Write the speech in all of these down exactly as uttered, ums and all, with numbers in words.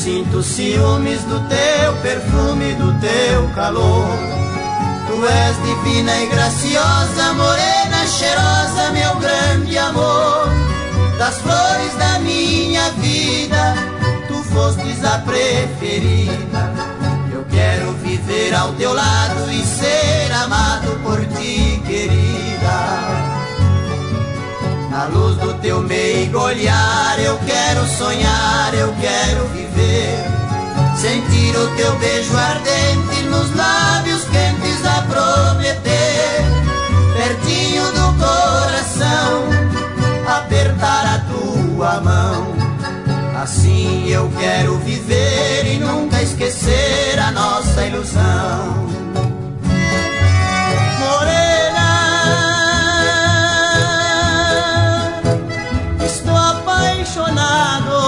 sinto ciúmes do teu perfume, do teu calor. Tu és divina e graciosa, morena, cheirosa, meu grande amor. Das flores da minha vida, tu fostes a preferida. Eu quero viver ao teu lado e ser amado por ti, querida. Na luz do teu meigo olhar, eu quero sonhar, eu quero viver. Sentir o teu beijo ardente nos lábios quentes a prometer. Pertinho do coração, apertar a tua mão. Assim eu quero viver e nunca esquecer a nossa ilusão. Morena, estou apaixonado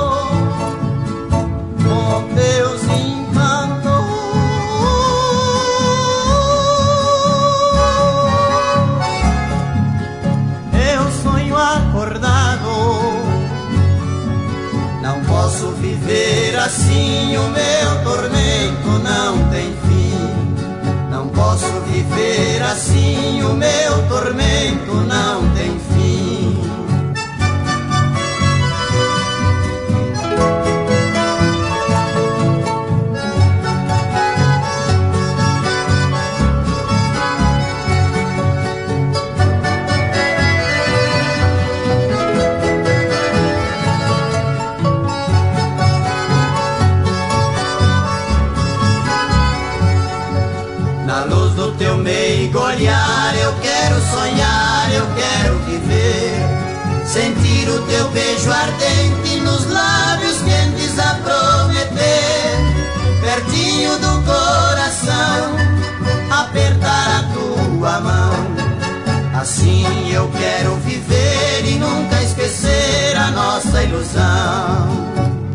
com teus encantos. Eu sonho acordado, não posso viver assim, o meu tormento não tem fim. Não posso viver assim, o meu tormento não tem fim. Na luz do teu meigo olhar, eu quero sonhar, eu quero viver. Sentir o teu beijo ardente nos lábios quentes a prometer. Pertinho do coração, apertar a tua mão. Assim eu quero viver e nunca esquecer a nossa ilusão.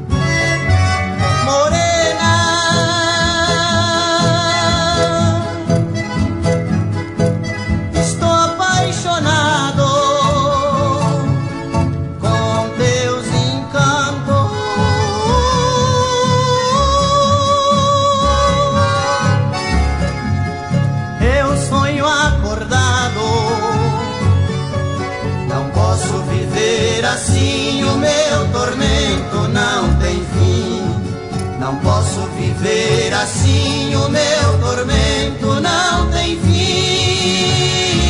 Assim o meu tormento não tem fim. Não posso viver assim, o meu tormento não tem fim.